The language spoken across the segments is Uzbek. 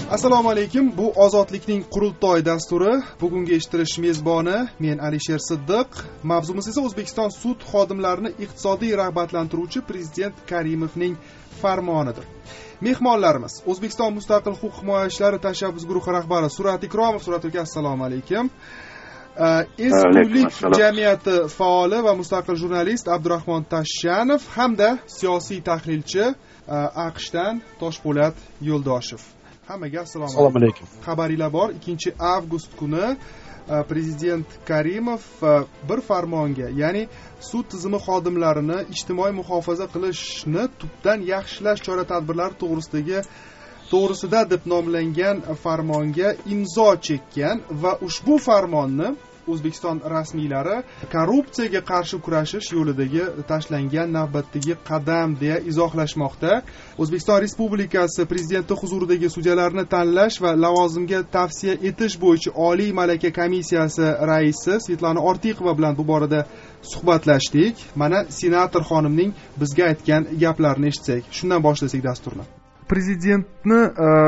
Assalomu alaykum. Bu Ozodlikning qurultoy dasturi. Bugungi eshitirish mezboni men Alisher Siddiq. Mavzumiz esa O'zbekiston sud xodimlarini iqtisodiy rag'batlantiruvchi Prezident Karimovning farmonidir. Mehmonlarimiz O'zbekiston Mustaqil huquq himoyachilari tashabbus guruhi rahbari Surat Ikromov. Surat aka, assalomu alaykum. Ezgulik jamiyati faoli va mustaqil jurnalist Abdurahmon Tashshanov hamda siyosiy tahlilchi AQShdan Toshpo'lat Yo'ldoshev. Hammaga assalomu alaykum. Xabaringlar bor, 2-avgust kuni Prezident Karimov bir farmonga, ya'ni sud tizimi xodimlarini ijtimoiy muhofaza qilishni tubdan yaxshilash chora-tadbirlari to'g'risida deb nomlangan farmonga imzo chekkan va ushbu farmonni O'zbekiston rasmiylari korrupsiyaga qarshi kurashish yo'lidagi tashlangan navbatdagi qadam deya izohlashmoqda. O'zbekiston Respublikasi Prezidenti huzuridagi sudyalarni tanlash va lavozimga tavsiya etish bo'yicha Oliy malaka komissiyasi raisi Svetlana Ortiqova bilan bu borada suhbatlashdik. Mana senator xonimning bizga aytgan gaplarini eshitsak. Shundan boshlasak dasturni. Prezidentni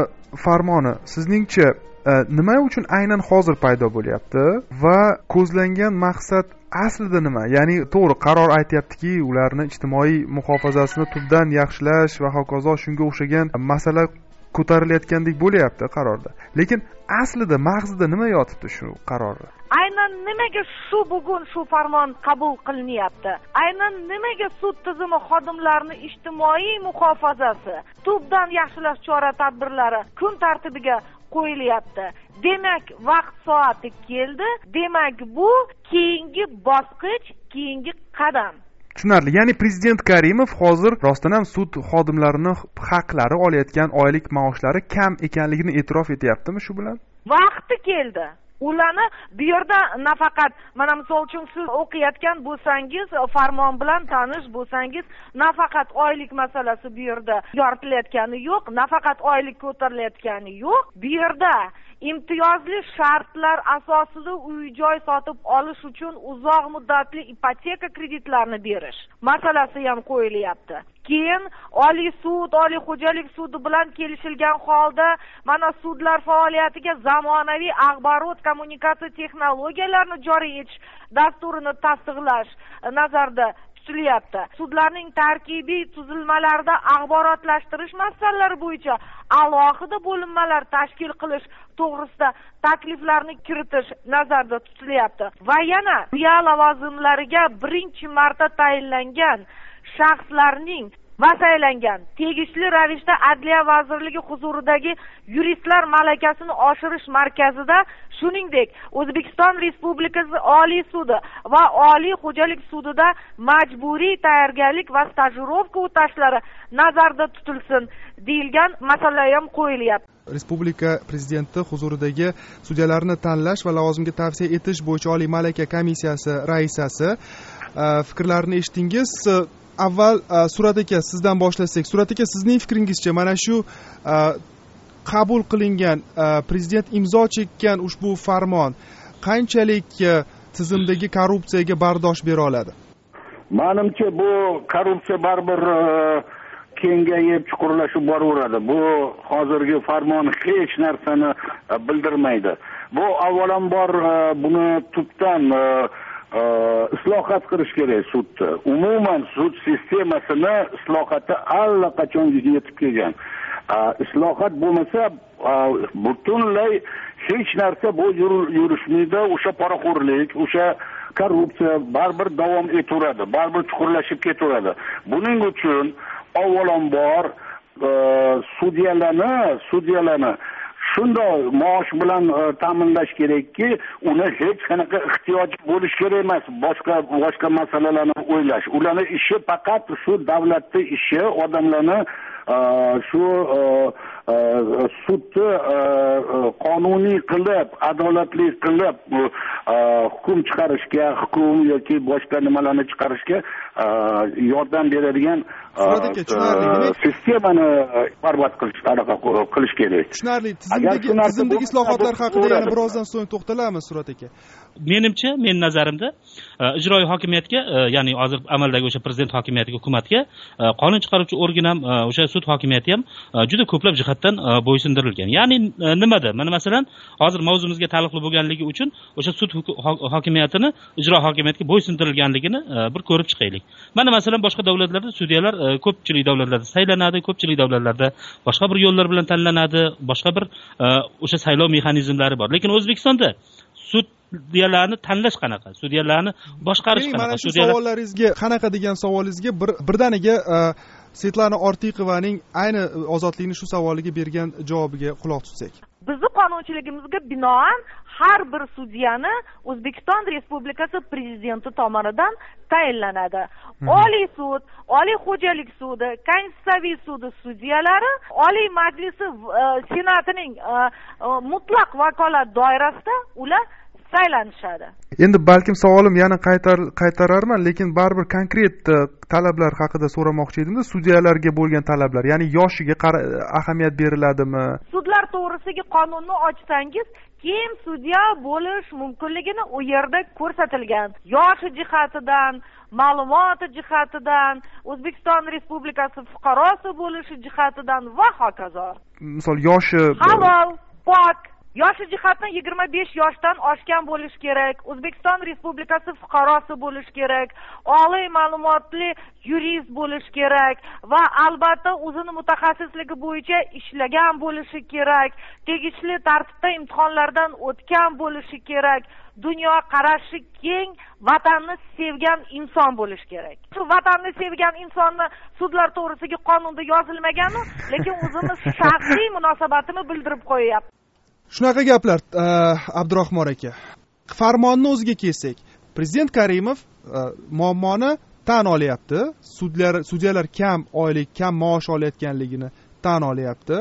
farmoni sizningcha nima uchun aynan hozir paydo bo'lyapti va ko'zlangan maqsad aslida nima? Ya'ni to'g'ri qaror aytyaptiki, ularni ijtimoiy muhofazasini tubdan yaxshilash va hokazo shunga o'xshagan masala ko'tarilayotgandek bo'lyapti qarorda. Lekin aslida mag'zida nima yotibdi shu qarorda? Aynan nimaga bugun shu farmon qabul qilinyapti? Aynan nimaga sud tizimi xodimlarini ijtimoiy muhofazasi tubdan yaxshilash chora-tadbirlari kun tartibiga qo'yilyapti? Demak, vaqt soati keldi. Demak, bu keyingi bosqich, keyingi qadam. Tushunarli. Ya'ni Prezident Karimov hozir rostdan ham sud xodimlarini haqlari olayotgan oylik maoshlari kam ekanligini e'tirof etyaptimi shu bilan? Vaqti keldi. Ularni bu yerda nafaqat mana misol uchun siz o'qiyotgan bo'lsangiz, farmon bilan tanish bo'lsangiz, nafaqat oylik masalasi bu yerda yoritilayotgani yo'q, nafaqat oylik ko'tarilayotgani yo'q. Bu yerda imtiyozli shartlar asosida uy-joy sotib olish uchun uzoq muddatli ipoteka kreditlarini berish masalasi ham qo'yilyapti. Keyin Oliy sud, Oliy xo'jalik sudi bilan kelishilgan holda mana sudlar faoliyatiga zamonaviy axborot kommunikatsiya texnologiyalarini joriy etish dasturini tasdiqlash nazarda tutilyapti. Sudlarning tarkibiy tuzilmalarida axborotlashtirish masalalari bo'yicha alohida bo'linmalar tashkil qilish to'g'risida takliflarni kiritish nazarda tutilyapti. Va yana lavozimlariga birinchi marta tayinlangan shaxslarning va saylangan tegishli ravishda Adliya vazirligi huzuridagi yuristlar malakasini oshirish markazida, shuningdek O'zbekiston Respublikasi Oliy sudi va Oliy xo'jalik sudida majburiy tayyorgarlik va stajirovka o'tashlari nazarda tutilsin deyilgan masala ham qo'yilyapti. Respublika Prezidenti huzuridagi sudyalarni tanlash va lavozimga tavsiya etish bo'yicha Oliy malaka komissiyasi raisasi fikrlarini eshitdingiz. Avval Surat aka sizdan boshlasak. Surat aka, sizning fikringizcha mana shu qabul qilingan prezident imzo chekkan ushbu farmon qanchalik tizimdagi korrupsiyaga bardosh bera oladi? Menimcha bu korrupsiya baribir kengayib chuqurlashib boraveradi. Bu hozirgi farmon hech narsani bildirmaydi. Bu avvalambor buni tubdan islohot qilish kerak sudda. Umuman sud sistemasini islohoti allaqachon yetib kelgan. Islohot bo'lmasa butunlay hech narsa bu yurishmaydi. O'sha poraxo'rlik, o'sha korrupsiya baribir davom etaveradi, baribir chuqurlashib ketaveradi. Buning uchun avvalambor sudyalarni shunday maosh bilan ta'minlash kerakki, uni hech qanaqa ehtiyoj bo'lish kerak emas, boshqa masalalarni o'ylash. Ularning ishi faqat shu davlatning ishi, odamlarni shu sudni qonuniy qilib, adolatli qilib hukm chiqarishga, hukm yoki boshqa nimalarni chiqarishga yordam beradigan sistemani barbod qilish tariqa qilish kerak. Tushunarli. Tizimdagi islohotlar haqida yana birozdan so'ng to'xtalamiz, Surat aka. Menimcha, men nazarimda ijroiy hokimiyatga, ya'ni hozir amaldagi o'sha prezident hokimiyatiga, hukumatga qonun chiqaruvchi organ ham, o'sha sud hokimiyati ham juda ko'plab jihatdan bo'ysundirilgan. Ya'ni nimada? Mana masalan, hozir mavzumizga taalluqli bo'lganligi uchun o'sha sud hokimiyatini ijroiy hokimiyatga bo'ysundirilganligini bir ko'rib chiqaylik. Mana masalan, boshqa davlatlarda sudyalar ko'pchilik davlatlarda saylanadi, ko'pchilik davlatlarda boshqa bir yo'llar bilan tanlanadi, boshqa bir o'sha saylov mexanizmlari bor. Lekin O'zbekistonda sudyalarni tanlash qanaqa? Sudyalarni boshqarish qanaqa? Mana shu savollaringizga, qanaqa degan savolingizga birdaniga Svetlana Ortiqovaning ayni ozodlikni shu savoliga bergan javobiga quloq tutsak. Bizning qonunchiligimizga binoan har bir sudyani O'zbekiston Respublikasi prezidenti tomonidan tayinlanadi. Oliy sud, Oliy xo'jalik sudi, Konstitutsiyaviy sudi sudyalari Oliy Majlisi Senatining mutlaq vakolat doirasida ular saylanishadi. Endi balkim savolim yana qaytararman, lekin baribir konkret talablar haqida so'ramoqchi edimda, sudyalarga bo'lgan talablar, ya'ni yoshiga ahamiyat beriladimi? Sudlar to'g'risidagi qonunni ochsangiz, kim sudya bo'lish mumkinligini u yerda ko'rsatilgan. Yoshi jihatidan, ma'lumoti jihatidan, O'zbekiston Respublikasi fuqarosi bo'lishi jihatidan va hokazo. Misol yoshi halol, pok, yoshi jihatdan 25 yoshdan oshgan bo'lish kerak. O'zbekiston Respublikasi fuqarosi bo'lish kerak. Oliy ma'lumotli yurist bo'lish kerak va albatta o'zini mutaxassisligi bo'yicha ishlagan bo'lishi kerak. Tegishli tartibda imtihonlardan o'tgan bo'lishi kerak. Dunyo qarashi keng, vatanni sevgan inson bo'lish kerak. Shu vatanni sevgan insonni sudlar to'g'risidagi qonunda yozilmagani, lekin o'zimiz shaxsiy munosabatini bildirib qo'yapmiz. Shunaqa gaplar, Abdurahmon aka. Farmonni o'ziga kelsak, prezident Karimov muammoni tan olyapti. Sudyalar kam oylik, kam maosh olayotganligini tan olyapti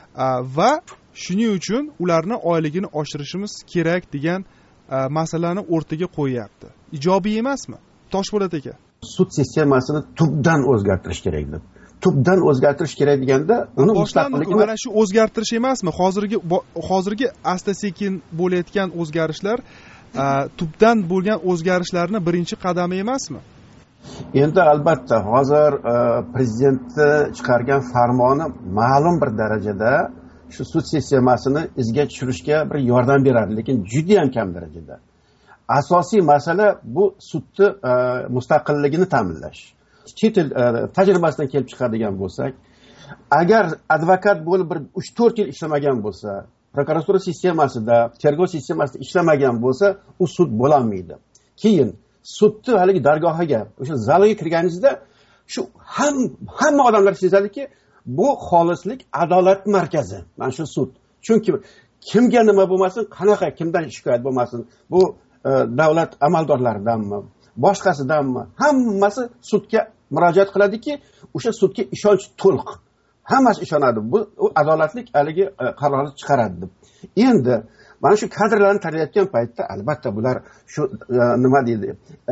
va shuning uchun ularni oyligini oshirishimiz kerak degan masalani o'rtaga qo'yapti. Ijobiy emasmi? Toshpo'lat aka. Sud sistemasini tubdan o'zgartirish kerak deb. Tubdan o'zgartirish kerak deganda uni mustaqilligini mana shu o'zgartirish emasmi? Hozirgi asta-sekin bo'layotgan o'zgarishlar tubdan bo'lgan o'zgarishlarning birinchi qadami emasmi? Endi albatta hozir prezidentni chiqargan farmoni ma'lum bir darajada shu sud sistemasini izga tushirishga bir yordam beradi, lekin juda ham kam darajada. Asosiy masala bu sudni mustaqilligini ta'minlash. Chet el tajribasidan kelib chiqadigan bo'lsak, agar advokat bo'lib bir 3-4 yil ishlamagan bo'lsa, prokuratura sistemasida, tergov sistemasida ishlamagan bo'lsa, u sud bo'la olmaydi. Keyin sudni haligi dargohiga, o'sha zaliga kirganingizda shu hamma odamlar sezadiki, bu xolislik, adolat markazi. Mana shu sud. Chunki kimga nima bo'lmasin, qanaqa kimdan shikoyat bo'lmasin, bu davlat amaldorlaridanmi, boshqasidanmi, hammasi sudga murojaat qiladiki, o'sha sudga ishonch to'liq. Hammasi ishonadi. Bu adolatlik haligi qarorni chiqaradi deb. Endi mana shu kadrlarni tayyorlayotgan paytda albatta bular shu nima deydi,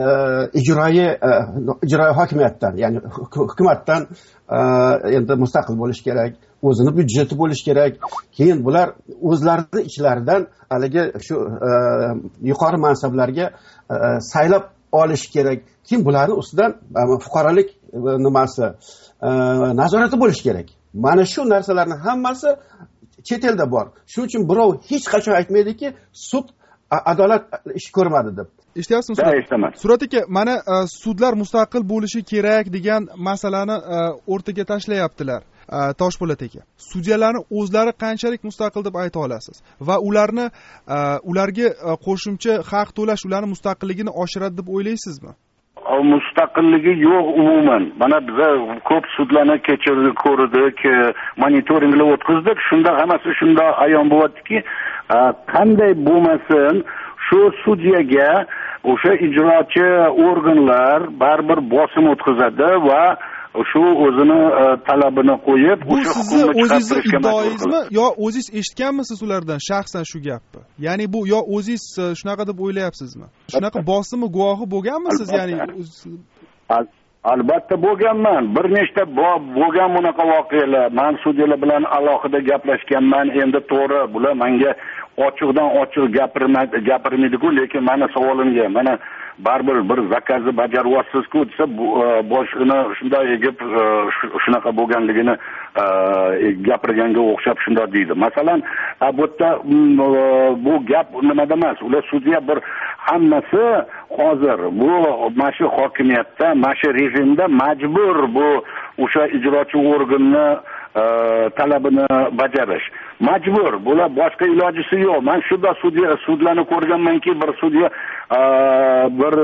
ijroiy hokimiyatdan, ya'ni hukumatdan endi mustaqil bo'lish kerak, o'zini byudjeti bo'lish kerak. Keyin bular o'zlarining ichlaridan haligi shu yuqori mansablarga saylab olish kerak. Keyin bularning ustidan fuqarolik nimasi nazorati bo'lish kerak. Mana shu narsalarning hammasi chet elda bor. Shuning uchun birov hech qachon aytmaydiki, sud adolat ish ko'rmadi deb. Eshityapsizmi? Surat aka, mana sudlar mustaqil bo'lishi kerak degan masalani o'rtaga tashlayaptilar. Toshpo'lat aka, sudyalarni o'zlari qanchalik mustaqil deb ayta olasiz va ularga qo'shimcha haq to'lash ularning mustaqilligini oshiradi deb o'ylaysizmi? Mustaqilligi yo'q umuman. Mana biz ko'p sudlarni kechirdik, ko'rdik, monitoringlar o'tkazdik. Shunda hammasi shunda ayon bo'lyaptiki, qanday bo'lmasin, shu sudyaga o'sha ijrochi organlar baribir bosim o'tkazadi va shu o'zini talabini qo'yib, o'sha hukumatni chiqartirishga majburmi yo o'zingiz eshitganmisiz ulardan shaxsan shu gapni? Ya'ni bu yo o'zingiz shunaqa deb o'ylayapsizmi? Shunaqa bosimi guvohi bo'lganmisiz? Ya'ni Albatta bo'lganman. Bir nechta bo'lgan bunaqa voqealar. Men sudyalar bilan alohida gaplashganman. Endi to'g'ri, bular menga ochiqdan ochiq gapirmaydi-ku, lekin meni savolimga mana baribir bir zakazni bajaryapsiz-ku desa, boshini shunday egib shunaqa bo'lganligini gapirganga o'xshab shunday deydi. Masalan, bu yerda bu gap nimada emas. Ular sudya bir hammasi hozir bu mashu hokimiyatda, mashu rejimda majbur bu o'sha ijrochi organni talabini bajarish. Majbur. Bular boshqa ilojisi yo'q. Men shunda sudlarni ko'rganmanki, bir sudya bir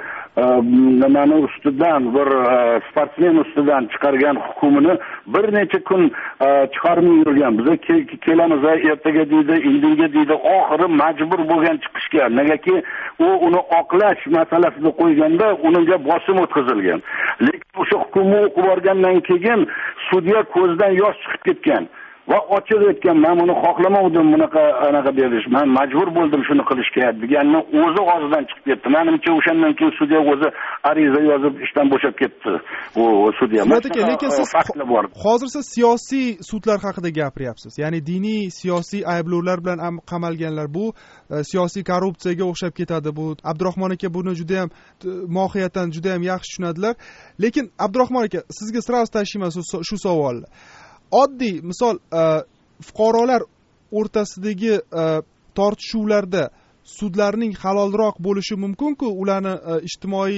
nimani ustidan, bir sportsmen ustidan chiqargan hukmini bir necha kun chiqarmay yurgan. Biz kelamiz ertaga deydi, indinga deydi, oxiri majbur bo'lgan chiqishga. Negaki u uni oqlash masalasini qo'yganda unga bosim o'tkazilgan. Lekin o'sha hukmni o'qib olgandan keyin sudya ko'zdan yosh chiqib ketgan. Va ochiq aytgan, men buni xohlamadim, anaqa berish. Men majbur bo'ldim shuni qilishga deganni o'zi og'zidan chiqib ketdi. Menimcha o'shandan keyin sudya o'zi ariza yozib ishdan bo'shab ketdi. U sudya. Lekin siz hozir siz siyosiy sudlar haqida gapiryapsiz. Ya'ni diniy siyosiy ayblovlar bilan qamalganlar, bu siyosiy korrupsiyaga o'xshab ketadi. Bu Abdurahmon aka buni juda ham mohiyatan juda ham yaxshi tushunadilar. Lekin Abdurahmon aka, sizga sразу tashlayman shu savolni. Oddiy misol fuqarolar o'rtasidagi tortishuvlarda sudlarning halolroq bo'lishi mumkin-ku, ularni ijtimoiy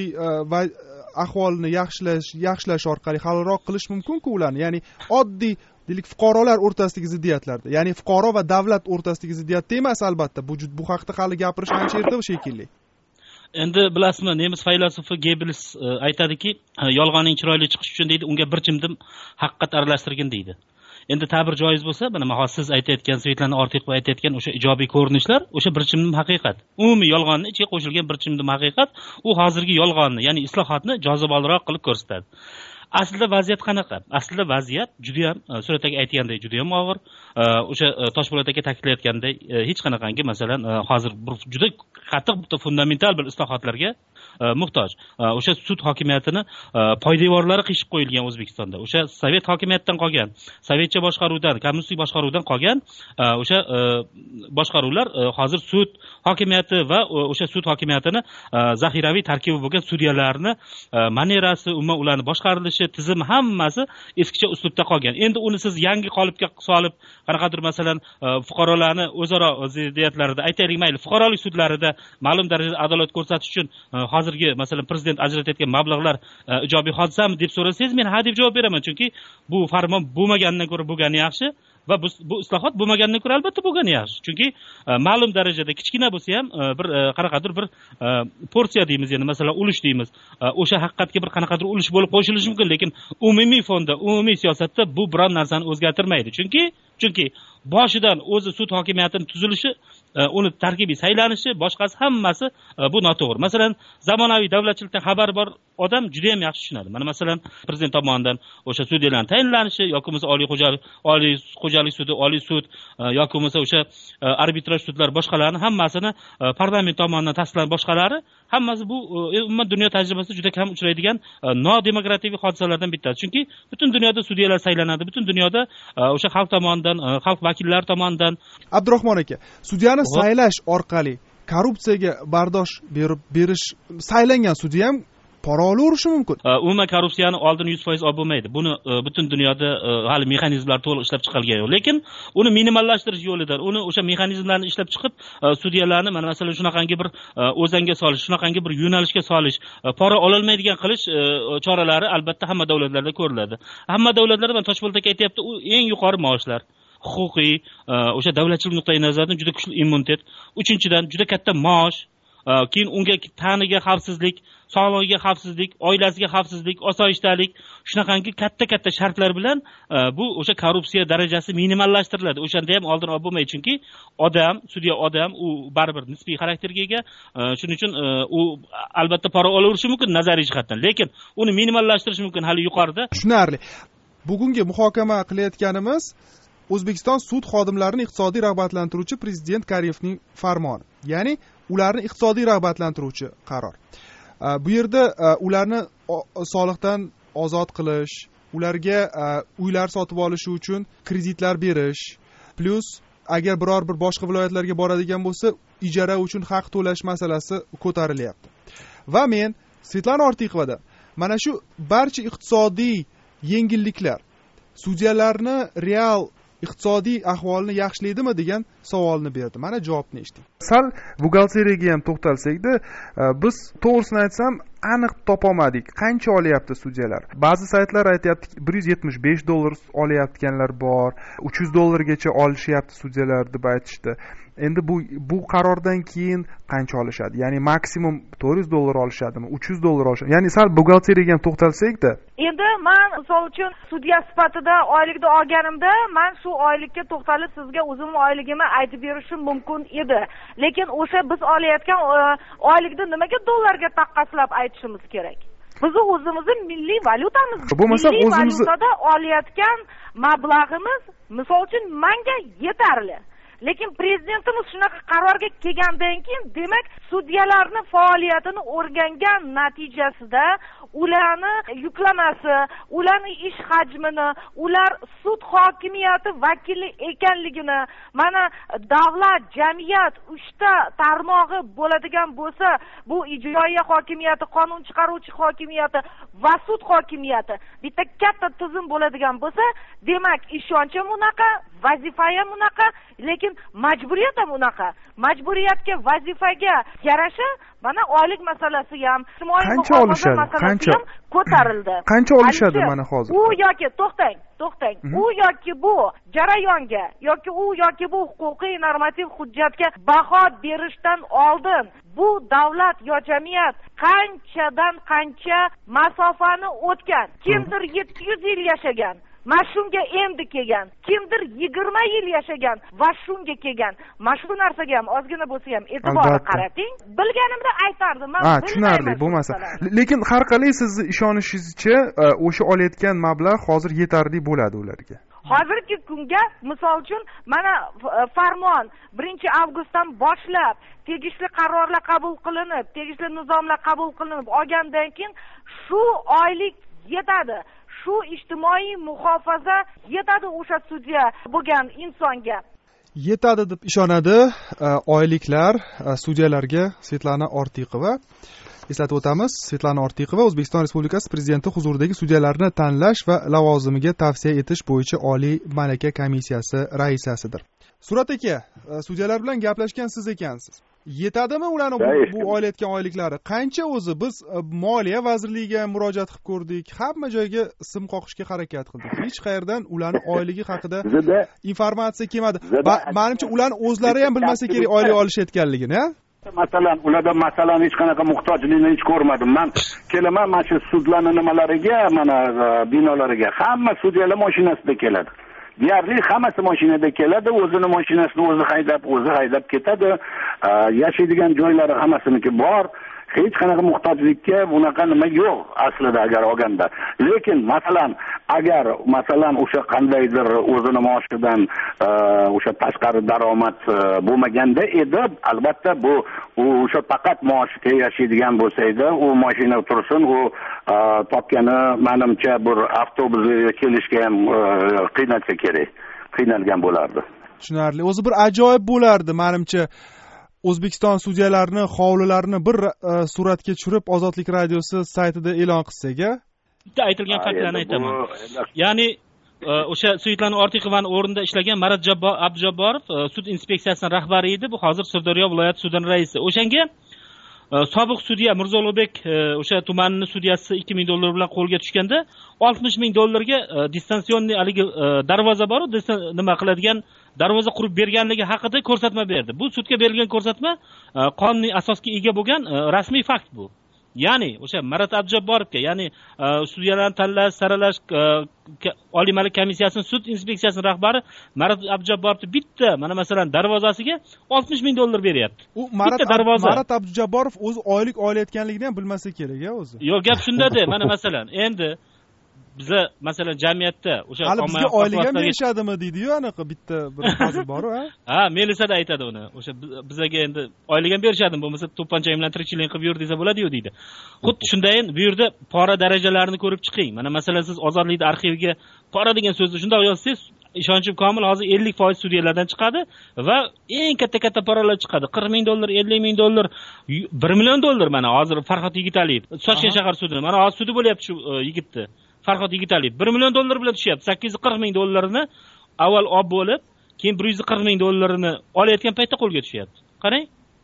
ahvolini yaxshilash orqali halolroq qilish mumkin-ku ularni. Ya'ni oddiy deylik fuqarolar o'rtasidagi ziddiyatlarda, ya'ni fuqaro va davlat o'rtasidagi ziddiyatda emas albatta. Bu haqda hali gapirish ancha erta shekilli. Endi bilasizmi, nemis filosofi Gebels aytadiki, yolg'onning chiroyli chiqishi uchun deydi, unga bir chimdim haqiqat aralashtirgin deydi. Endi ta'bir joiz bo'lsa, mana hozir siz aytayotgan, Svetlana Ortiqova aytayotgan o'sha ijobiy ko'rinishlar, o'sha bir chimdim haqiqat. Umumiy yolg'onni ichiga qo'shilgan bir chimdim haqiqat, u hozirgi yolg'onni, ya'ni islohotni jozibaliroq qilib ko'rsatadi. Aslida vaziyat qanaqa? Aslida vaziyat juda ham suratdagi aytgandek juda ham og'ir. O'sha Toshpo'lat aka ta'kidlayotgandek hech qanaqangi masalan hozir juda qattiq fundamental bir islohotlarga muhtoj. O'sha sud hokimiyatini poydevorlari qiyshib qo'yilgan O'zbekistonda. O'sha sovet hokimiyatidan qolgan, sovetcha boshqaruvdan, kommunistik boshqaruvdan qolgan o'sha boshqaruvlar hozir sud hokimiyati va o'sha sud hokimiyatini zaxiraviy tarkibi bo'lgan sudyalarni manerasi, umuman ularni boshqarilishi, tizimi hammasi eskicha uslubda qolgan. Endi uni siz yangi qolipga solib, qanaqadir masalan fuqarolarni o'zaro ziddiyatlarida, aytaylik mayli, fuqarolik sudlarida ma'lum darajada adolat ko'rsatish uchun hozirgi masalan prezident ajratayotgan mablag'lar ijobiy hodisami deb so'rasangiz, men ha deb javob beraman, chunki bu farmon bo'lmaganidan ko'ra bo'lgani yaxshi. Va bu islohot bo'lmaganidan ko'ra albatta bo'lgani yaxshi. Chunki ma'lum darajada kichkina bo'lsa ham bir qanaqadir bir porsiya deymiz, endi masalan ulush deymiz. O'sha haqiqatga bir qanaqadir ulush bo'lib qo'shilishi mumkin, lekin umumiy fonda, umumiy siyosatda bu biron narsani o'zgartirmaydi. Chunki boshidan o'zi sud hokimiyatining tuzilishi, uni tarkibiy saylanishi, boshqasi hammasi bu noto'g'ri. Masalan, zamonaviy davlatchilikdan xabar bor odam juda ham yaxshi tushunadi. Mana masalan, prezident tomonidan o'sha sudyalarning tayinlanishi yoki bo'lmasa oliy xo'jalik sudi, oliy sud yoki bo'lmasa o'sha arbitraj sudlar boshqalarni hammasini parlament tomonidan tasdiqlangan boshqalari hammasi bu umuman dunyo tajribasida juda kam uchraydigan nodemokratik hodisalardan bittasi. Chunki butun dunyoda sudyalar saylanadi, butun dunyoda o'sha xalq tomonidan, xalq vakillari tomonidan. Abdurahmon aka, sudyani saylash orqali korrupsiyaga bardosh berish, saylangan sudya ham pora olaverishi mumkin. Umuman korrupsiyani oldin 100% olib bo'lmaydi. Buni butun dunyoda hali mexanizmlar to'liq ishlab chiqilgan yo'q. Lekin uni minimallashtirish yo'lidan, uni o'sha mexanizmlarni ishlab chiqib, sudyalarni mana masalan shunaqangi bir o'zanga solish, shunaqangi bir yo'nalishga solish, pora ololmaydigan qilish choralari albatta hamma davlatlarda ko'riladi. Hamma davlatlarda, men Toshpo'lat aka aytayapti, u eng yuqori maoshlar, huquqiy, o'sha davlatchilik nuqtai nazaridan juda kuchli immunitet, uchinchidan juda katta maosh, keyin unga taniga xavfsizlik, sog'lig'iga xavfsizlik, oilasiga xavfsizlik, osoyishtalik, shunaqangi katta shartlar bilan bu o'sha korrupsiya darajasi minimallashtiriladi. O'shanda ham oldin olib bo'lmaydi, chunki sudya odam, u baribir nisbiy xarakterga ega. Shuning uchun u albatta pora olaverishi mumkin nazariy jihatdan, lekin uni minimallashtirish mumkin hali yuqorida. Tushunarli. Bugungi muhokama qilayotganimiz O'zbekiston sud xodimlarini iqtisodiy rag'batlantiruvchi prezident Kariyevning farmoni, ya'ni ularni iqtisodiy rag'batlantiruvchi qaror. bu yerda ularni soliqdan ozod qilish, ularga uylar sotib olishi uchun kreditlar berish, plus agar biror bir boshqa viloyatlarga boradigan bo'lsa ijara uchun haq to'lash masalasi ko'tarilyapti. Va men Svetlana Ortiqovadan mana shu barcha iqtisodiy yengilliklar sudyalarni real iqtisodiy ahvolini yaxshilaydimi degan savolni berdi. Mana javobni eshiting. Sal buxgalteriyaga ham to'xtalsak-da, biz to'g'risini aytsam aniq topolmadik. Qancha olyapti sudyalar? Ba'zi saytlar aytayapti $175 olayotganlar bor, $300 olishyapti sudyalar deb aytishdi. Endi bu qarordan keyin qancha olishadi? Ya'ni maksimum $400 olishadimi, $300 olishadimi? Ya'ni sal buxgalteriyaga ham to'xtalsak-da. Endi men misol uchun sudya sifatida oylikni olganimda, men shu oylikka to'xtalib sizga o'zimning oyligimni aytib berishim mumkin edi. Lekin o'sha biz olayotgan oylikni nimaga dollarga taqqoslab aytishimiz kerak? Bizni o'zimizning milliy valyutamiz. Bo'lmasa o'zimiz valyutada olayotgan mablag'imiz misol uchun menga yetarli. Lekin prezidentimiz shunaqa qarorga kelgandan keyin, demak, sudyalarning faoliyatini o'rgangan natijasida ularni yuklamasi, ularning ish hajmini, ular sud hokimiyati vakili ekanligini, mana davlat, jamiyat 3ta tarmog'i bo'ladigan bo'lsa, bu ijroiya hokimiyati, qonun chiqaruvchi hokimiyati va sud hokimiyati bitta katta tizim bo'ladigan bo'lsa, demak, ishonchi bunaqa, vazifa ham bunaqa, lekin majburiyat ham unaqa. Majburiyatga, vazifaga yarasha mana oylik masalasi ham, ijtimoiy muhofaza masalasi ham ko'tarildi. Qancha olishadi mana hozir? U yoki to'xtang. U yoki bu jarayonga yoki bu huquqiy normativ hujjatga baho berishdan oldin bu davlat yo jamiyat qanchadan qancha masofani o'tgan. Kimdir 700 yil yashagan, mana shunga endi kelgan. Kimdir 20 yil yashagan va shunga kelgan. Mana shu narsaga ham ozgina bo'lsa ham e'tibor qarating. Bilganimda aytardim. Men tushunarli bo'lmasa. Lekin har qalay sizni ishonishingizcha o'sha olayotgan mablag' hozir yetarli bo'ladi ularga. Hozirgi kunga misol uchun mana farmon 1-avgustdan boshlab tegishli qarorlar qabul qilinib, tegishli nizomlar qabul qilinib olgandan keyin shu oylik yetadi. Shu ijtimoiy muhofaza yetadi o'sha sudya bo'lgan insonga. Yetadi deb ishonadi oyliklar sudyalarga Svetlana Ortiqova. Eslatib o'tamiz, Svetlana Ortiqova O'zbekiston Respublikasi Prezidenti huzuridagi sudyalarni tanlash va lavozimiga tavsiya etish bo'yicha Oliy malaka komissiyasi raisasidir. Surat aka, sudyalar bilan gaplashgan siz ekansiz. Yetadimi ularni bu olayotgan oyliklari? Qancha o'zi? Biz Moliya vazirligiga murojaat qilib ko'rdik, hamma joyga sim qoqishga harakat qildik. Hech qayerdan ularni oyligi haqida informatsiya kelmadi. Menimcha ularni o'zlari ham bilmasa kerak oylik olishayotganligini, Masalan, ulardan masalan hech qanaqa muhtojlikni hech ko'rmadim. Men kelaman mana shu sudlarning nimalariga, mana binolariga, hamma sudyalar mashinasida keladi. Deyarli hammasi mashinada keladi, o'zini mashinasini o'zi haydab ketadi. Yashaydigan joylari hammasiniki bor. Hech qanaqa muhtojlikka bunaqa nima yo'q aslida agar olganda. Lekin agar o'sha qandaydir o'zini maoshidan o'sha tashqari daromad bo'lmaganda edi, albatta bu o'sha faqat maoshga yashaydigan bo'lsa edi, u mashina tursin, u topgani menimcha bir avtobusga kelishga ham qiynalsa kerak, qiynalgan bo'lardi. Tushunarli. O'zi bir ajoyib bo'lardi menimcha. O'zbekiston sudyalarini hovlilarini bir suratga tushirib Ozodlik radiosi saytida e'lon qilsak-a? Bitta aytilgan faktlarni aytaman. Ya'ni o'sha Svetlana Ortiqovaning o'rnida ishlagan Marat Abdujabborov sud inspeksiyasining rahbari edi. Bu hozir Sirdaryo viloyat sudining raisi. O'shanga sobiq sudya Mirzo Ulug'bek o'sha tumanning sudyasi $2000 bilan qo'lga tushganda $60,000 ga distansionniy haligi darvoza bor, nima qiladigan darvoza qurib berganligi haqida ko'rsatma berdi. Bu sudga berilgan ko'rsatma qonuniy asosga ega bo'lgan rasmiy fakt bu. Ya'ni o'sha Marat Abdujabborovga, ya'ni sudyalarni tanlash, saralash Oliy malaka komissiyasining sud inspeksiyasining rahbari Marat Abdujabborovning bitta mana masalan darvozasiga $60,000 beryapti. U Marat Abdujabborov o'zi oylik olayotganligini ham bilmasa kerak-a o'zi. Yo'q, gap shunda-da. Mana masalan, endi biza masalan jamiyatda o'sha hali bizga oylik ham berishadimi deydi-yu, anaqa bitta bir hozir bor-ku, ha, Melisada aytadi uni. O'sha bizaga endi oylik ham berishadimi, bo'lmasa to'pponchang bilan tirikchilik qilib yur desa bo'ladi-yu deydi. Xuddi shundayin bu yerda pora darajalarini ko'rib chiqing. Mana masalan siz Ozodlik arxiviga pora degan so'zni shunday yozsangiz, ishonchim komil, hozir 50% sudyalardan chiqadi va eng katta paralar chiqadi. 40 ming dollar, 50 ming dollar, 1 million dollar. Mana hozir Farhod Yigitaliyev Toshkent shahar sudida, mana hozir sudi bo'lyapti shu yigitni. Farhod Yigitaliyev 1 million dollar bilan tushyapti. 840 ming dollarini avval olib bo'lib, keyin 140 ming dollarini olayotgan paytda qo'lga tushyapti. Qarang.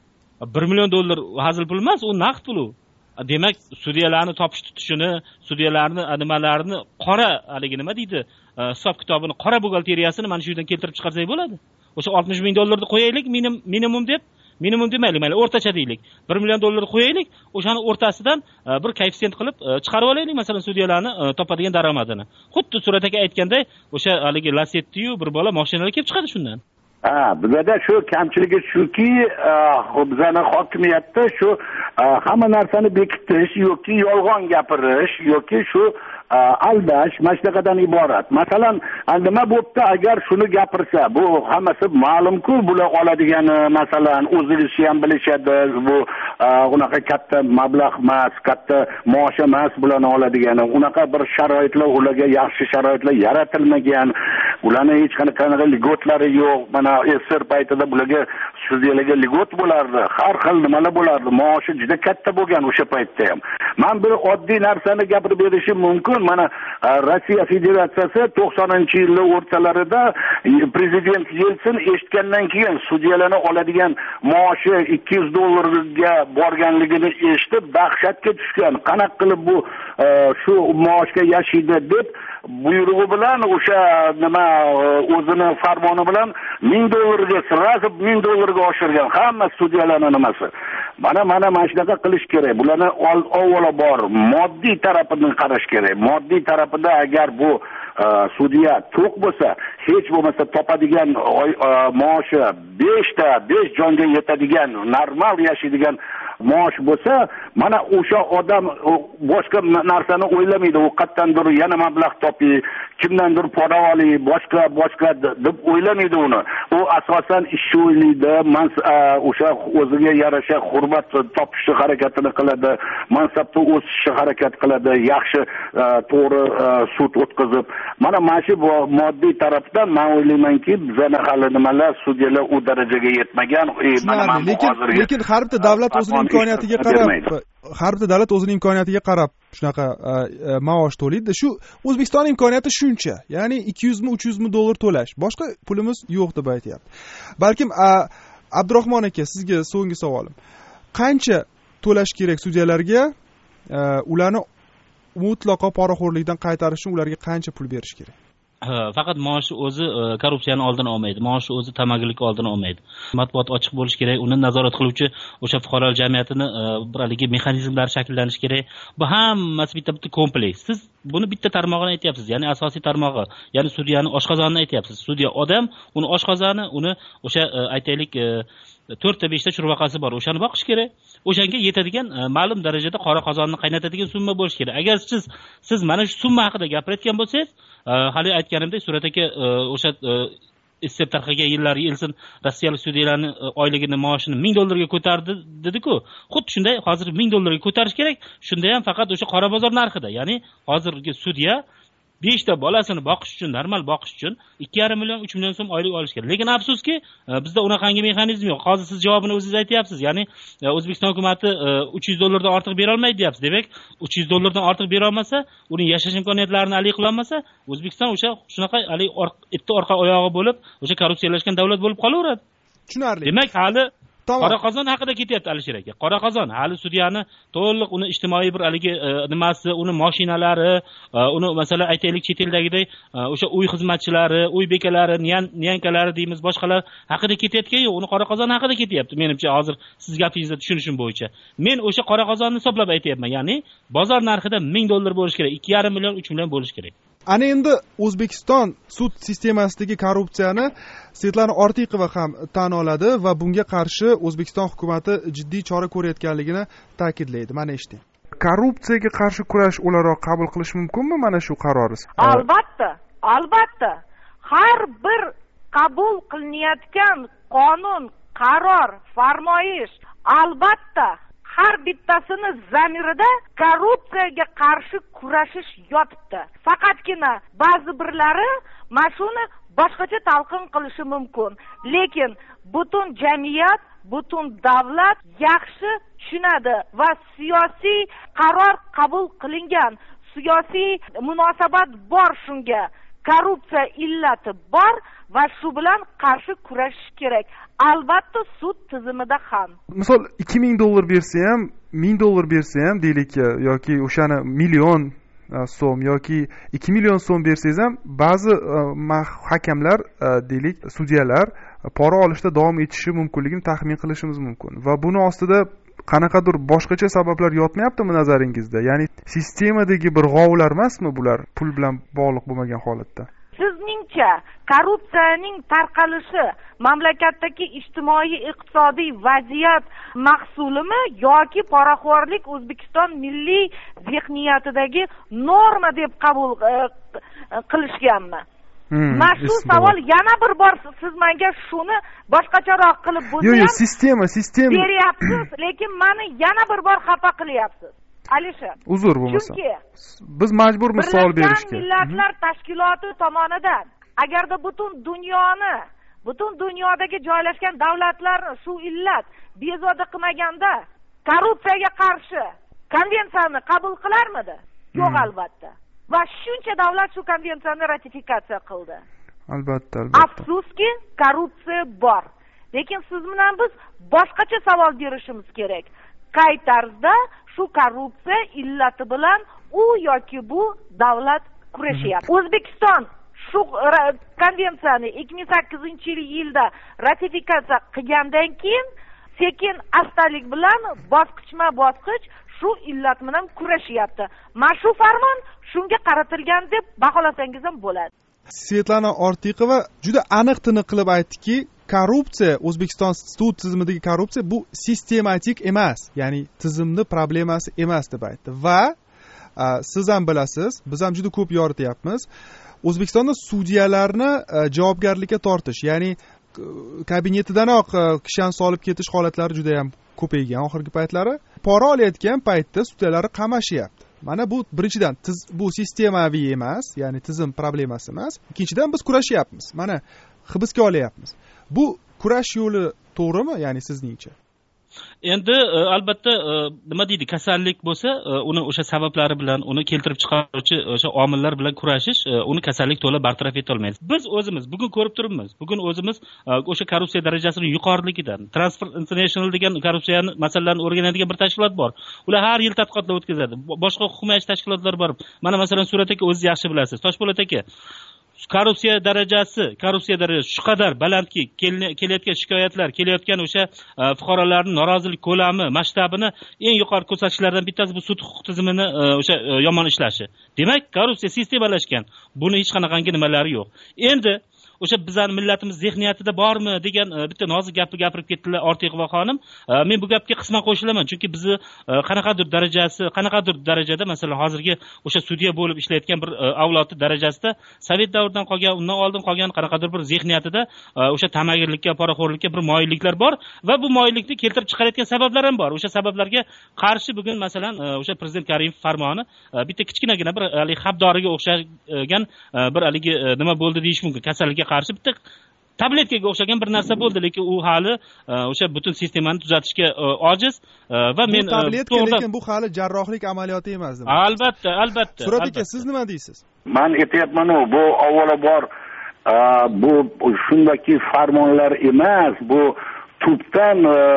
1 million dollar hazil pul emas, u naqd pul. Demak, sudyalarni topish tutishini, sudyalarni nimalarini qora, haligi nima deydi, hisob kitobini, qora buxgalteriyasini mana shu yerdan keltirib chiqarsak bo'ladi. O'sha 60 ming dollarni qo'yaylik minimum deb, minimum demaylik, mayli o'rtacha deylik. 1 million dollar qo'yaylik, o'shani o'rtasidan bir koeffitsient qilib chiqarib olaylik, masalan, sudyalarni topadigan daromadini. Xuddi Surat aka aytganday, o'sha haligi Lacetti-yu bir bola mashinalar kelib chiqadi shundan. Bizada shu kamchiligi shuki, bizani hokimiyatda shu hamma narsani bekitish yoki yolg'on gapirish yoki shu aldash mashlaqadan iborat. Masalan, nima bo'pti agar shuni gapirsa, bu hammasi ma'lum-ku, bular oladigani, masalan, o'zilishi ham bilishadi, bu unaqa katta mablag' emas, katta maosh emas bularni oladigani. Unaqa bir sharoitlar, ularga yaxshi sharoitlar yaratilmagan. Ularning hech qanaqa ligotlari yo'q. Mana SR paytida bularga sudyalarga ligot bo'lardi, har xil nimalar bo'lardi. Maoshi juda katta bo'lgan o'sha paytda ham. Men bir oddiy narsani gapirib berishim mumkin. Mana Rossiya Federatsiyasi 90-yillar o'rtalarida prezident Yeltsin eshitgandan keyin sudyalarni oladigan maoshi 200 dollarga borganligini eshitib dahshatga tushgan. Qanaqa qilib bu shu maoshga yashaydi deb buyrug'i bilan o'sha nima o'zini farmoni bilan 1000 dollarga sirasi 1000 dollarga oshirgan hamma sudyalarning nimasi. Mana shunaqa qilish kerak. Bularni avvalambor moddiy tarafidan qarash kerak. Moddiy tarafida agar bu sudya to'q bo'lsa, hech bo'lmasa topadigan maoshi 5 jonga yetadigan, normal yashaydigan maosh bo'lsa, mana o'sha odam boshqa narsani o'ylamaydi. U qayerdandir yana mablag' topiy, kimdandir pora oliy, boshqa deb o'ylamaydi uni. U asosan ishni o'ylaydi, o'sha o'ziga yarasha hurmat topishni harakatini qiladi, mansabda o'sishni harakat qiladi, yaxshi to'g'ri sud o'tkazib. Mana shu moddiy tarafdan men o'ylaymanki, bizani hali nimalar sudyalar u darajaga yetmagan. Lekin har bitta davlat o'zining imkoniyatiga qarab, har bitta davlat o'zining imkoniyatiga qarab shunaqa maosh to'laydi. Shu O'zbekiston imkoniyati shuncha. Ya'ni 200 mi 300 mi dollar to'lash. Boshqa pulimiz yo'q deb aytyapti. Balkim Abdurahmon aka, sizga so'nggi savolim. Qancha to'lash kerak sudyalarga? Ularni mutlaqo poraxo'rlikdan qaytarish uchun ularga qancha pul berish kerak? Faqat maoshi o'zi korrupsiyani oldini olmaydi. Maoshi o'zi tamagirlikni oldini olmaydi. Matbuot ochiq bo'lishi kerak, uni nazorat qiluvchi o'sha fuqarolar jamiyatini bir haligi mexanizmlar shakllanishi kerak. Bu hammasi bitta kompleks. Siz buni bitta tarmog'ini aytyapsiz, ya'ni asosiy tarmog'i, ya'ni sudyani oshqozonini aytyapsiz. Sudya odam, uni oshqozoni, uni o'sha aytaylik 4-5 ta churvaqasi bor. O'shani boqish kerak. O'shanga yetadigan ma'lum darajada qora qozonni qaynatadigan summa bo'lishi kerak. Agar siz mana shu summa haqida gapirayotgan bo'lsangiz, hali aytganimdek, Surat aka o'sha isteb tarqagan yillari Yeltsin rossiyalik sudyalarni oyligini, maoshini 1000 dollarga ko'tardi dedi-ku. Xuddi shunday hozir 1000 dollarga ko'tarish kerak. Shunda ham faqat o'sha qora bozor narxida. Ya'ni hozirgi sudya 5 ta bolasini boqish uchun, normal boqish uchun 2,5 million, 3 million so'm oylik olish kerak. Lekin afsuski, bizda unaqangi mexanizm yo'q. Hozir siz javobini o'zingiz aytyapsiz. Ya'ni O'zbekiston hukumatı 300 dollardan ortiq bera olmaydi deyapsiz. Demak, 300 dollardan ortiq bera olmasa, uning yashash imkoniyatlarini alik qila olmasa, O'zbekiston o'sha shunaqa itni orqa oyog'i bo'lib, o'sha korrupsiyalashgan davlat bo'lib qolaveradi. Tushunarli. Demak, hali qora qozon haqida ketyapti Alisher aka. Qora qozon hali sudyani to'liq uni ijtimoiy bir haligi nimasi, uni mashinalari, uni masalan aytaylik chet eldagidek o'sha uy xizmatchilari, uy bekalari, nyankalari deymiz, boshqalar haqida ketayotgan yo'q. Uni qora qozon haqida ketyapti. Menimcha hozir siz gapingizda tushunishim bo'yicha. Men o'sha qora qozonni hisoblab aytayapman. Ya'ni bozor narxida 1000 dollar bo'lish kerak, 2,5 million, 3 million bo'lish kerak. Ana endi O'zbekiston sud sistemasidagi korrupsiyani Svetlana Ortiqova ham tan oladi va bunga qarshi O'zbekiston hukumatı jiddiy chora ko'rayotganligini ta'kidlaydi. Mana eshiting. korrupsiyaga qarshi kurash o'laroq qabul qilish mumkinmi mana shu qarorni? Albatta. Har bir qabul qilinayotgan qonun, qaror, farmoyish albatta har bittasini zamirida korrupsiyaga qarshi kurashish yotibdi. Faqatgina ba'zi birlari mana shuni boshqacha talqin qilishi mumkin. Lekin butun jamiyat, butun davlat yaxshi tushunadi va siyosiy qaror qabul qilingan, siyosiy munosabat bor shunga. Korrupsiya illati bor va shu bilan qarshi kurashish kerak. Albatta sud tizimida ham. Misol $2000 bersa ham, $1000 bersa ham deylik yoki o'shani million so'm yoki 2 million so'm bersangiz ham ba'zi hakamlar deylik sudyalar pora olishda davom etishi mumkinligini taxmin qilishimiz mumkin va buni ostida qanaqadir boshqacha sabablar yotmayaptimi nazaringizda? Ya'ni sistemadagi bir g'ovlar emasmi bular pul bilan bog'liq bo'lmagan holatda? Sizningcha korrupsiyaning tarqalishi mamlakatdagi ijtimoiy iqtisodiy vaziyat mahsulimi yoki poraxo'rlik O'zbekiston milliy zehniyatidagi norma deb qabul qilishganmi? Mana shu savol yana bir bor siz menga shuni boshqacharoq qilib bo'lsa yo'q, sistema beryapsiz, lekin meni yana bir bor xafa qilyapsiz. Alisher, uzr bo'lmasa biz majburmiz savol berishga. Birlashgan Millatlar Tashkiloti tomonidan agarda butun dunyodagi joylashgan davlatlarni shu illat bezovta qilmaganda korrupsiyaga qarshi konvensiyani qabul qilarmidi? Yo'q, albatta. Va shuncha davlat shu konvensiyani ratifikatsiya qildi. Albatta. Afsuski, korrupsiya bor. Lekin siz bilan biz boshqacha savol berishimiz kerak. Qay tarzda shu korrupsiya illati bilan u yoki bu davlat kurashyapti? O'zbekiston shu konvensiyani 2008-yilda ratifikatsiya qilgandan keyin sekin astalik bilan bosqichma-bosqich shu illat bilan kurashyapti. Mana shu farmon shunga qaratilgan deb baholasangiz ham bo'ladi. Svetlana Ortiqova juda aniq tiniq qilib aytdiki, korrupsiya, O'zbekiston sud tizimidagi korrupsiya bu sistematik emas, ya'ni tizimni problemasi emas deb aytdi. Va siz ham bilasiz, biz ham juda ko'p yorityapmiz. O'zbekistonda sudyalarni javobgarlikka tortish, ya'ni kabinetidanoq kishan solib ketish holatlari juda ham ko'paygan oxirgi paytlari. Pora olayotgan paytda sudyalarni qamashyapti. Mana bu birinchidan bu sistemaviy emas, ya'ni tizim problemasi emas. Ikkinchidan biz kurashyapmiz. Mana hibsga olyapmiz. Bu kurash yo'li to'g'rimi, ya'ni sizningcha? Endi albatta nima deydi, kasallik bo'lsa, uni o'sha sabablari bilan, uni keltirib chiqaruvchi o'sha omillar bilan kurashish, uni kasallik to'la bartaraf eta olmaymiz. Biz o'zimiz bugun ko'rib turibmiz. Bugun o'zimiz o'sha korrupsiya darajasining yuqoriligidan, Transfer International degan korrupsiya masalalarini o'rganadigan bir tashkilot bor. Ular har yil tadqiqotlar o'tkazadi. Boshqa hukumat tashkilotlar bor. Mana masalan Surat aka o'zingiz yaxshi bilasiz. Toshpo'lat aka, korrupsiya darajasi shu qadar balandki, kelayotgan shikoyatlar, kelayotgan o'sha fuqarolarning norozilik ko'lami, masshtabini eng yuqori ko'rsatishlardan bittasi bu sud huquq tizimini o'sha yomon ishlashi. Demak, korrupsiya sistemalashgan. Buni hech qanaqangi nimalari yo'q. Endi o'sha bizning millatimiz zehniyatida bormi degan bitta nozik gapni gapirib ketdilar Ortiqova xonim. Men bu gapga qisman qo'shilaman, chunki bizni qanaqadir darajada masalan hozirgi o'sha sudya bo'lib ishlayotgan bir avlodni darajasida Sovet davridan qolgan, undan oldin qolgan qanaqadir bir zehniyatida o'sha tamagirlikka, poraxo'rlikka bir moyilliklar bor va bu moyillikni keltirib chiqarayotgan sabablar ham bor. O'sha sabablarga qarshi bugun masalan o'sha prezident Karimov farmoni bitta kichkinagina bir hali xabdoriga o'xshagan bir haligi nima bo'ldi deyish mumkin. Kasallikka qarshi bitta tabletkaga o'xshagan bir narsa bo'ldi, lekin u hali o'sha butun sistemani tuzatishga ojiz va men tabletka, lekin bu hali jarrohlik amaliyoti emas. Albatta. Surat aka, siz nima deysiz? Men aytyapman, bu avvalambor bu shundaki farmonlar emas, bu tubdan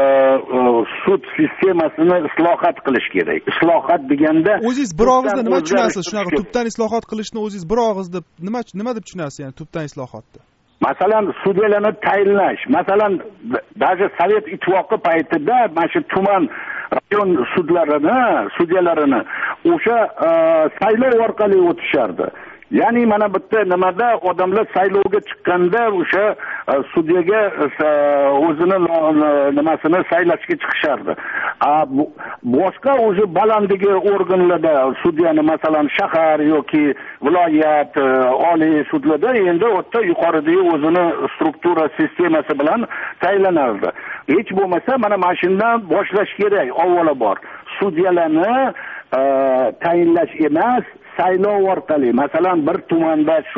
sud sistemasini islohot qilish kerak. Islohot deganda o'zingiz bir og'izda nima tushunasiz? Shunaqa tubdan islohot qilishni o'zingiz bir og'izda nima deb tushunasiz, ya'ni tubdan islohotni? Masalan, sudyalarni tayinlash. Masalan, даже Sovet ittifoqi paytida mana shu tuman rayon sudyalarini o'sha saylov orqali o'tishardi. ya'ni mana bitta nimada odamlar saylovga chiqqanda o'sha sudyaga o'zini nimasini saylashga chiqishardi. Boshqa o'zi balandagi organlarda sudyani masalan shahar yoki viloyat oliy sudlarda endi o'tda yuqoridagi o'zini struktura sistemasi bilan tayinlanardi. Hech bo'lmasa mana shundan boshlash kerak. Avvalambor sudyalarni tayinlash emas, saylov orqali, masalan bir tumanda shu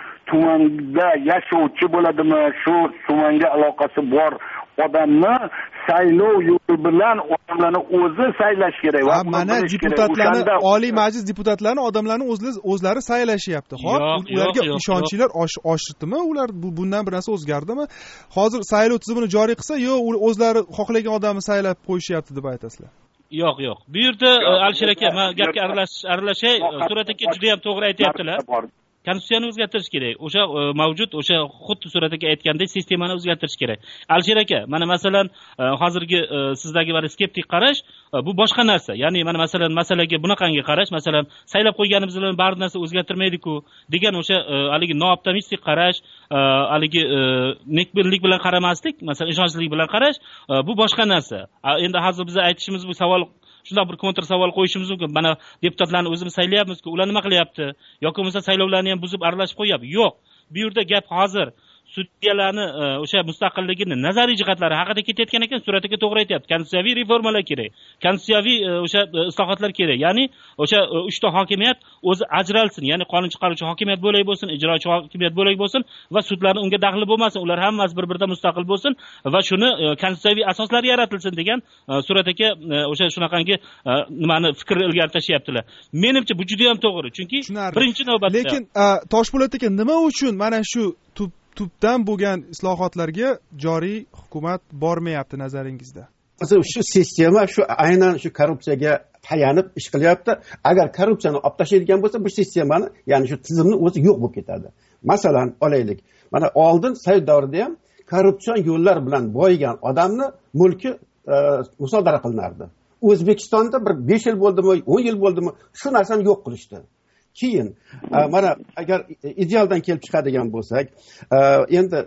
tumanda yashovchi bo'ladimi, shu tumanga aloqasi bor odamni saylov yo'li bilan odamlarni o'zi saylash kerak. Va mana deputatlarni, Oliy Majlis deputatlarini odamlarni o'zlari saylashyapti. Hop, ularga ishonchlar oshirtdimi? Ular bundan bir narsa o'zgardimi? Hozir saylov tizimini joriy qilsa, yo'q, o'zlari xohlagan odamni saylab qo'yishyapti deb aytasizlar. Yo'q. Bu yerda Alisher aka, men gapga aralashay. Surat aka juda ham to'g'ri aytyaptilar. Konstitutsiyani o'zgartirish kerak. O'sha mavjud, o'sha xuddi Surat aka aytgandek sistemani o'zgartirish kerak. Alisher aka, mana masalan hozirgi sizdagi bir skeptik qarash bu boshqa narsa. Ya'ni mana masalan masalaga bunaqangi qarash, masalan saylab qo'yganimiz bilan barcha narsa o'zgartirmaydi-ku degan o'sha haligi nooptimistik qarash, haligi nekbirlik bilan qaramaslik, masalan ishonchsizlik bilan qarash bu boshqa narsa. Endi hozir biz aytishimiz bu savol shunday bir kontr savol qo'yishimiz mumkin. Mana deputatlarni o'zimiz saylayapmiz-ku, ular nima qilyapti? Yoki bo'lmasa saylovlarni ham buzib aralashib qo'yapti. Yo'q. Bu yerda gap hozir sudyalarni o'sha mustaqilligini nazariy jihatlari haqida ketayotgan ekan, Surat aka to'g'ri aytyapti. Konstitutsiyaviy reformalar kerak. Konstitutsiyaviy o'sha islohotlar kerak. Ya'ni o'sha 3 ta hokimiyat o'zi ajralsin. Ya'ni qonun chiqaruvchi hokimiyat bo'lay bo'lsin, ijrochi hokimiyat bo'lay bo'lsin va sudlarning unga daxli bo'lmasin. Ular hammasi bir-biridan mustaqil bo'lsin va shuni konstitutsiyaviy asoslar yaratilsin degan Surat aka o'sha shunaqangi nimani fikr ilgari tashyaptilar. Menimcha bu juda ham to'g'ri. Chunki birinchi navbatda lekin Toshpo'lat aka, nima uchun mana shu tubdan bo'lgan islohotlarga joriy hukumat bormayapti nazaringizda? Shu sistema shu aynan shu korrupsiyaga tayanib ish qilyapti. Agar korrupsiyani olib tashlaydigan bo'lsa, bu sistemani, ya'ni shu tizimni o'zi yo'q bo'lib ketadi. Masalan, olaylik. Mana oldin Sovet davrida ham korrupsion yo'llar bilan boyigan odamni mulki musodara qilinardi. O'zbekistonda bir 5 yil bo'ldimi, 10 yil bo'ldimi, shu narsani yo'q qilishdi. Keyin mana agar idealdan kelib chiqadigan bo'lsak, endi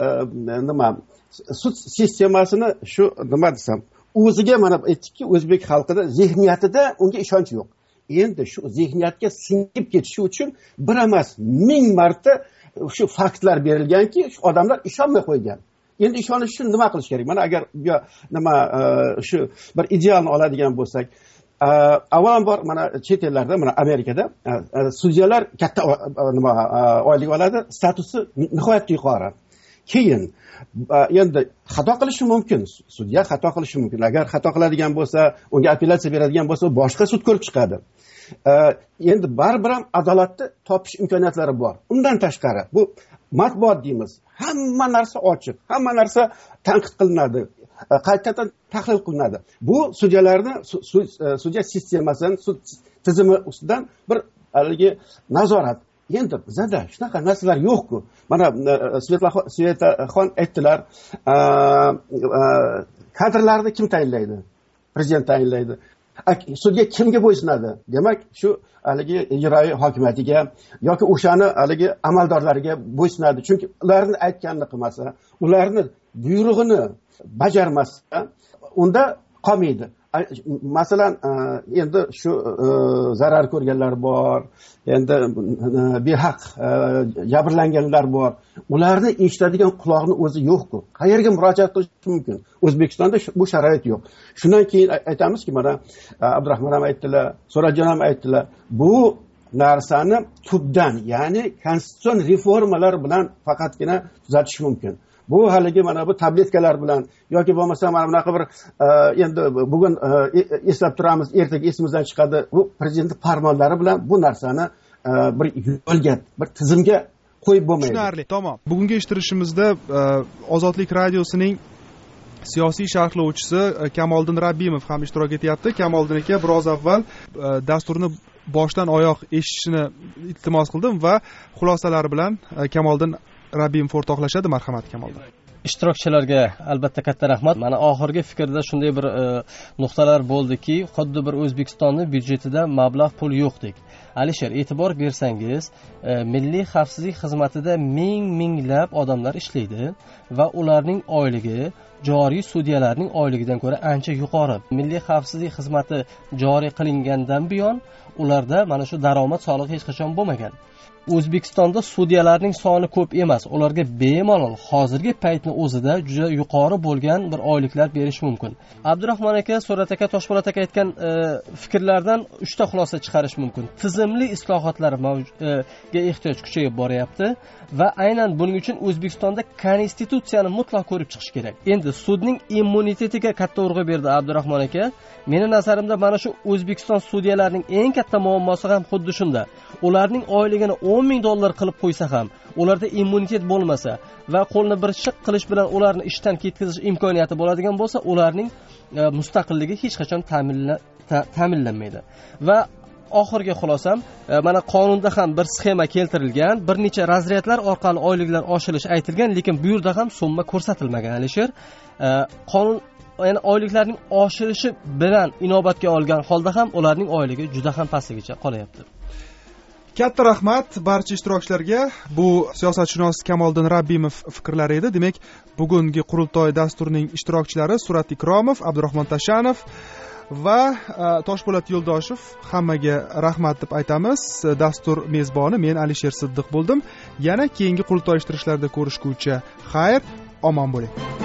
nima sud sistemasini shu nima desam, o'ziga mana aytdikki, o'zbek xalqida zehniyatida unga ishonch yo'q. Endi shu zehniyatga singib ketishi uchun bir emas 1000 marta shu faktlar berilganki, shu odamlar ishonmay qo'ygan. Endi ishonish uchun nima qilish kerak? Mana agar nima shu bir idealni oladigan bo'lsak, avvalambor mana chet ellarda, mana Amerikada sudyalar katta nima oylik oladi, statusi nihoyatda yuqori. Keyin endi xato qilishi mumkin, sudya xato qilishi mumkin. Agar xato qiladigan bo'lsa, unga apellyatsiya beradigan bo'lsa, boshqa sud ko'rib chiqadi. Endi baribir ham adolatni topish imkoniyatlari bor. Undan tashqari bu matbuot deymiz. Hamma narsa ochiq, hamma narsa tanqid qilinadi, qaytadan tahlil qilinadi. Bu sudyalarni sudya sistemasini, sud tizimi ustidan bir haligi nazorat. Endi bizda shunaqa narsalar yo'q-ku. Mana Svetaxon aytdilar, kadrlarni kim tayinlaydi? Prezident tayinlaydi. Sudga kimga bo'ysunadi? Demak, shu haligi ijroiy hokimiyatiga yoki o'shani haligi amaldorlariga bo'ysunadi. Chunki ularni aytganini qilmasa, ularni buyrug'ini bajarmasa, unda qolmaydi. Masalan, endi shu zarar ko'rganlar bor, endi behaq jabrlanganlar bor. Ularni eshitadigan quloqni o'zi yo'q-ku. Qayerga murojaat qilish mumkin? O'zbekistonda bu sharoit yo'q. Shundan keyin aytamizki, mana Abdurahmon ham aytdilar, So'rajon ham aytdilar, bu narsani tubdan, ya'ni konstitutsion reformalar bilan faqatgina tuzatish mumkin. Bu haligi mana bu tabletkalar bilan yoki bo'lmasa mana bunaqa bir endi bugun eslab turamiz, ertaga esimizdan chiqadi. Bu prezident farmonlari bilan bu narsani bir yo'lga, bir tizimga qo'yib bo'lmaydi. Tushunarli, tamom. Bugungi eshittirishimizda Ozodlik radiosining siyosiy sharhlovchisi Kamoliddin Rabbimov ham ishtirok etyapti. Kamoliddin aka biroz avval dasturni boshdan oyoq eshitishni iltimos qildim va xulosalari bilan Kamoliddin Rabbimov o'rtoqlashadi. Marhamat, Kamoliddin. ishtirokchilarga albatta katta rahmat. Mana oxirgi fikrda shunday bir nuqtalar bo'ldiki, xuddi bir O'zbekistonning byudjetida mablag' pul yo'qdek. Alisher, e'tibor bersangiz, milliy xavfsizlik xizmatida minglab odamlar ishlaydi va ularning oyligi joriy sudyalarning oyligidan ko'ra ancha yuqori. Milliy xavfsizlik xizmati joriy qilingandan buyon ularda mana shu daromad solig'i hech qachon bo'lmagan. O'zbekistonda sudyalarning soni ko'p emas. Ularga bemalol hozirgi paytning o'zida juda yuqori bo'lgan bir oyliklar berish mumkin. Abdurahmon aka, So'rat aka, Toshpo'lat aka aytgan fikrlardan 3 ta xulosa chiqarish mumkin. Tizimli islohotlarga ehtiyoj kuchayib boryapti va aynan buning uchun O'zbekistonda konstitutsiyani mutlaq ko'rib chiqish kerak. Endi sudning immunitetiga katta urg'u berdi Abdurahmon aka. Meni nazarimda mana shu O'zbekiston sudyalarining eng katta muammosi ham xuddi shunda. Ularning oyligini $10,000 qilib qo'ysa ham, ularda immunitet bo'lmasa va qo'lni bir shiq qilish bilan ularni ishdan ketkazish imkoniyati bo'ladigan bo'lsa, ularning mustaqilligi hech qachon ta'minlanmaydi. Va oxirgi xulosam, mana qonunda ham bir sxema keltirilgan, bir necha razryadlar orqali oyliklar oshirilishi aytilgan, lekin bu yerda ham summa ko'rsatilmagan. Alisher, qonun ya'ni oyliklarning oshirishi bilan inobatga olgan holda ham ularning oyligi juda ham pastligicha qolyapti. Katta rahmat barcha ishtirokchilarga. Bu siyosatshunos Kamoliddin Rabbimov fikrlari edi. Demak, bugungi qurultoy dasturining ishtirokchilari Surat Ikromov, Abdurahmon Tashanov va Toshpo'lat Yo'ldoshev. Hammaga rahmat deb aytamiz. Dastur mezboni men Alisher Siddiq bo'ldim. Yana keyingi qurultoy ishtirokchilarida ko'rishguncha xayr, omon bo'ling.